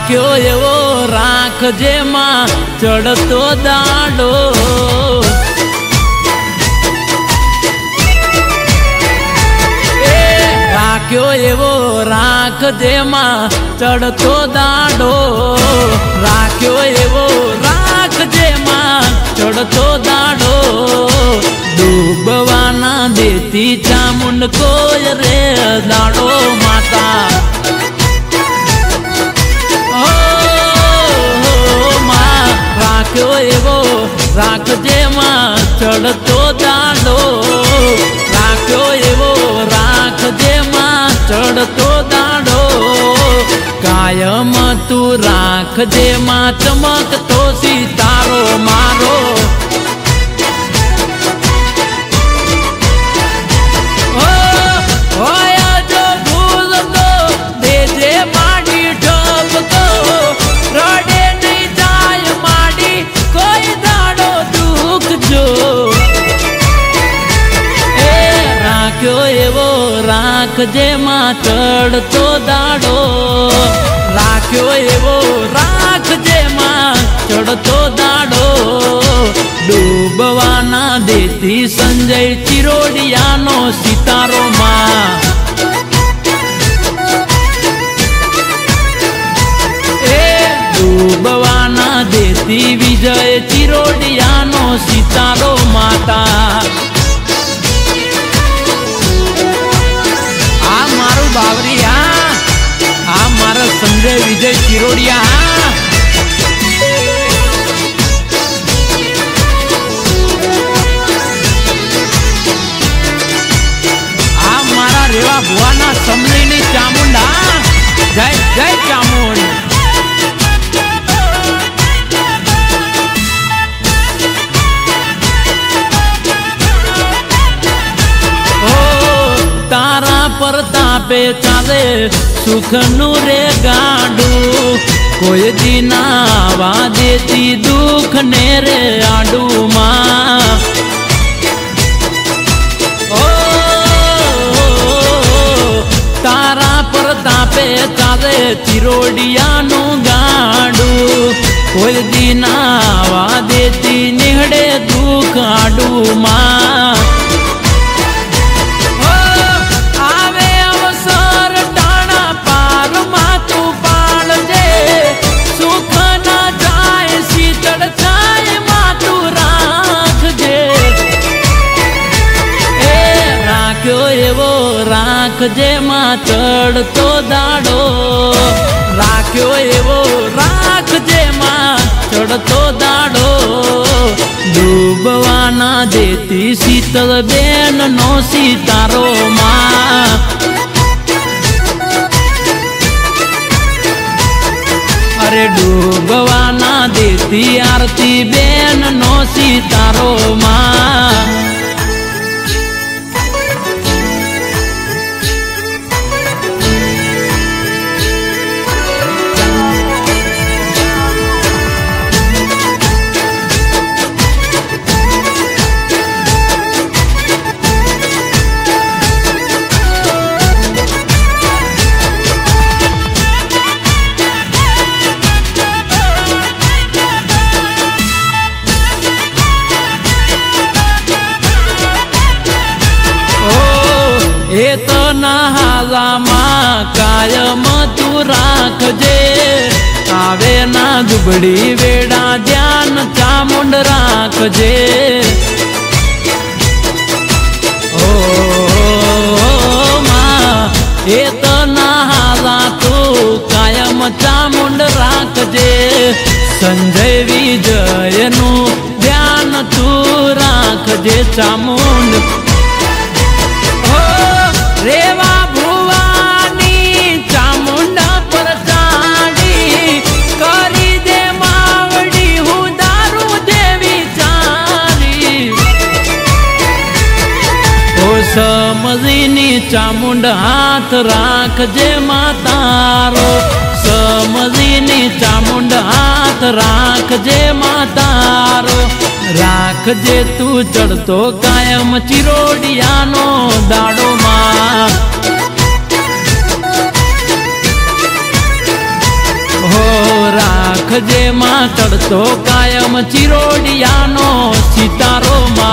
राख्यो एवो राखजे मां चढ़तो दाडो। राख्यो एवो राखजे मां चढ़तो दाडो। राख्यो एवो राखजे मां चढ़तो दाडो। डूबवाना देती चामुंड कोय रे दाडो माता। राख्यो एवो राखजे मां चढ़तो दाडो। राख्यो एवो राखजे मां चढ़तो दाडो। कायम तू राखजे मां चमकतो सितारो मारो। राखजे मां चढ़तो दाडो। राख्यो एवो राखजे मां चढ़तो दाडो। डूबवाना देती संजय चिरोडियानो सितारो मां। डूबवाना देती विजय चिरोडियानो सितारो माता। बावरिया मारा संजय विजय चिरोडिया। मारा रेवा भुआना समलीनी चामुंडा। जय जय चामुंड। तारा परतापे चाले सुख रे गाडू। कोई दीना वा देती दुख ने रे आडू मां। तारा परतापे चाले चिरोडियानु गाडू। कोई दीना वा देती निहड़े दुख आडू मां। राखजे मां चढ़तो दाडो। राख्यो एवो राखजे मां चढ़तो दाडो। डूबवाना देती शीतल बेन नो सितारो मां। अरे डूबवाना देती आरती बेन नो सितारो मां। ए तो नहाला मां कायम तू राखजे। आवे ना दुबड़ी वेड़ा ध्यान चामुंड राखजे। ओ मां ए तो नहाला तू कायम चामुंड राखजे। संजय विजय नु ध्यान तू राखजे चामुंड। रेवा भुवानी चामुंडा पर चाड़ी करी दे मावड़ी हूँ दारू देवी चारी। ओ समझीनी चामुंड हाथ राखजे मातारो। समझीनी चामुंड हाथ राखजे मातारो। राखजे तू चढ़तो कायम चिरोडियानो दाडो मां। हो રાખજે માં ચડતો કાયમ ચિરોડિયાનો સિતારો માં